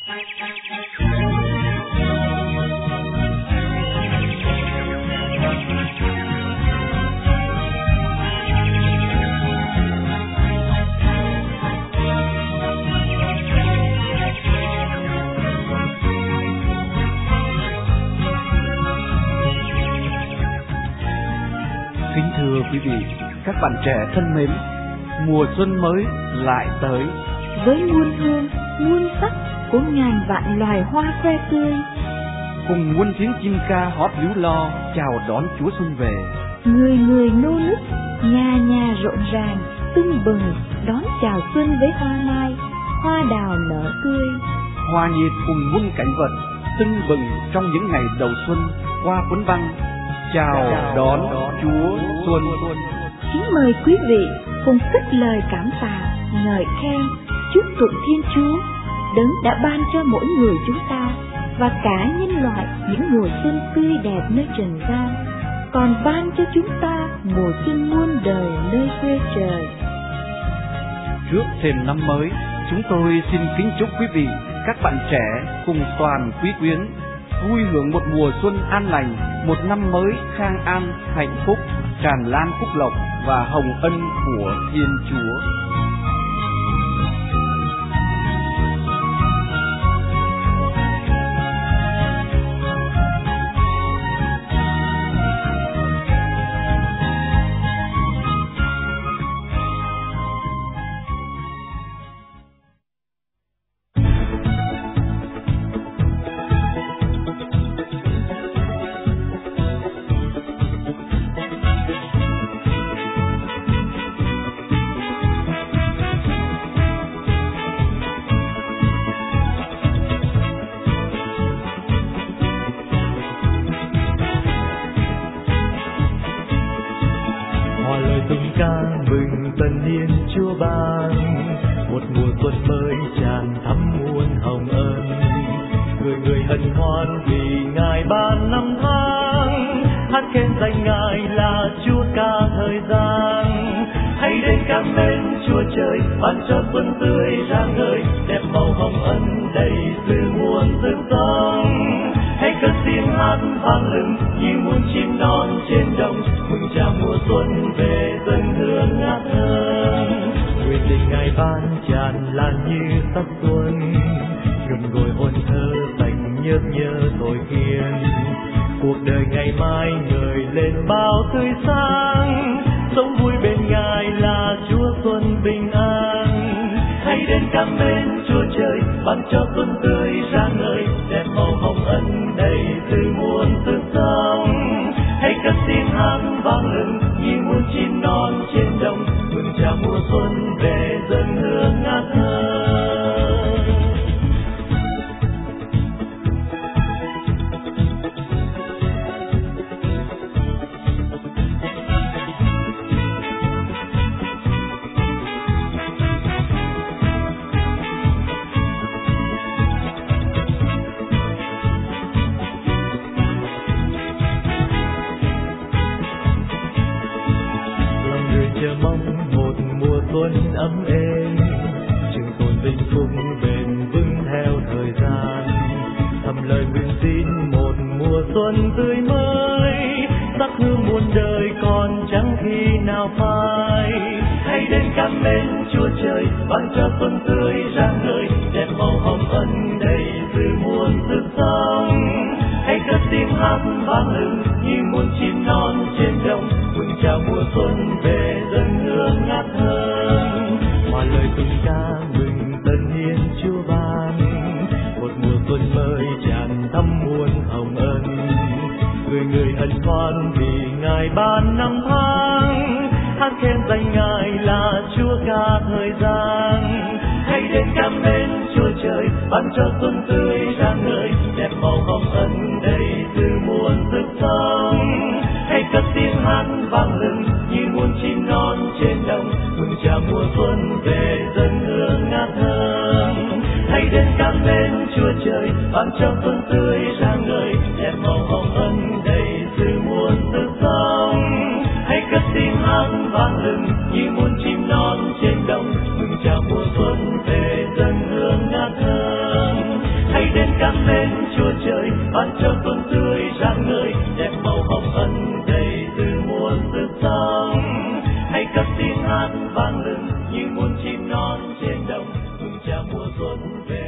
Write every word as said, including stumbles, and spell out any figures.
Kính thưa quý vị, các bạn trẻ thân mến, mùa xuân mới lại tới với muôn hương, muôn sắc của ngàn vạn loài hoa khoe tươi, cùng muôn tiếng chim ca hót líu lo chào đón Chúa xuân về. Người người nô nức, nhà nhà rộn ràng, tưng bừng đón chào xuân với hoa mai, hoa đào nở tươi, Hòa nhiệt cùng muôn cảnh vật tưng bừng trong những ngày đầu xuân qua cuốn băng chào, chào đón, đón Chúa xuân. Kính mời quý vị cùng cất lời cảm tạ, ngợi khen, chúc tụng Thiên Chúa, đấng đã ban cho mỗi người chúng ta và cả nhân loại những mùa xuân tươi đẹp nơi trần gian, còn ban cho chúng ta mùa xuân muôn đời nơi quê trời. Trước thềm năm mới, chúng tôi xin kính chúc quý vị, các bạn trẻ cùng toàn quý quyến vui hưởng một mùa xuân an lành, một năm mới khang an, hạnh phúc, tràn lan phúc lộc và hồng ân của Thiên Chúa. hãy đến cảm mến Chúa Trời ban cho tuần tươi rạng ngời, đẹp màu hồng ân đầy từ muôn sức sống. Hãy cất tiếng hát vang lừng như muôn chim non trên đồng, mừng chào mùa xuân về.